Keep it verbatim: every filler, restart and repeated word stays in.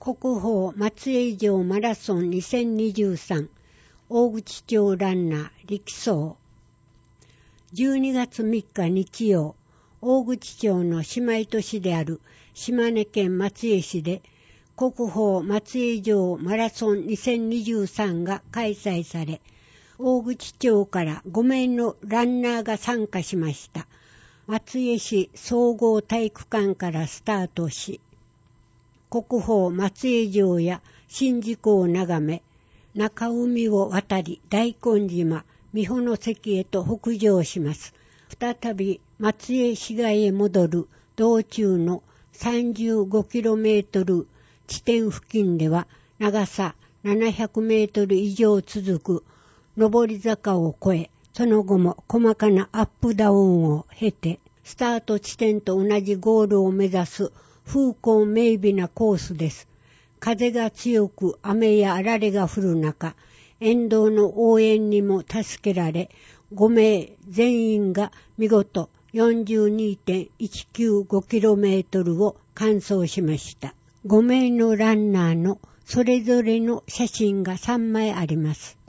国宝松江城マラソンにせんにじゅうさん大口町ランナー力走。じゅうにがつみっか日曜、大口町の姉妹都市である島根県松江市で国宝松江城マラソンにせんにじゅうさんが開催され、大口町からごめいのランナーが参加しました。松江市総合体育館からスタートし、国宝松江城や宍道湖を眺め、中海を渡り大根島、美保の関へと北上します。再び松江市街へ戻る道中のさんじゅうごキロメートル地点付近では長さななひゃくメートル以上続く上り坂を越え、その後も細かなアップダウンを経て、スタート地点と同じゴールを目指す風光明媚なコースです。風が強く雨やあられが降る中、沿道の応援にも助けられ、ごめい全員が見事 よんじゅうにてんいちきゅうごキロメートル を完走しました。ごめいのランナーのそれぞれの写真がさんまいあります。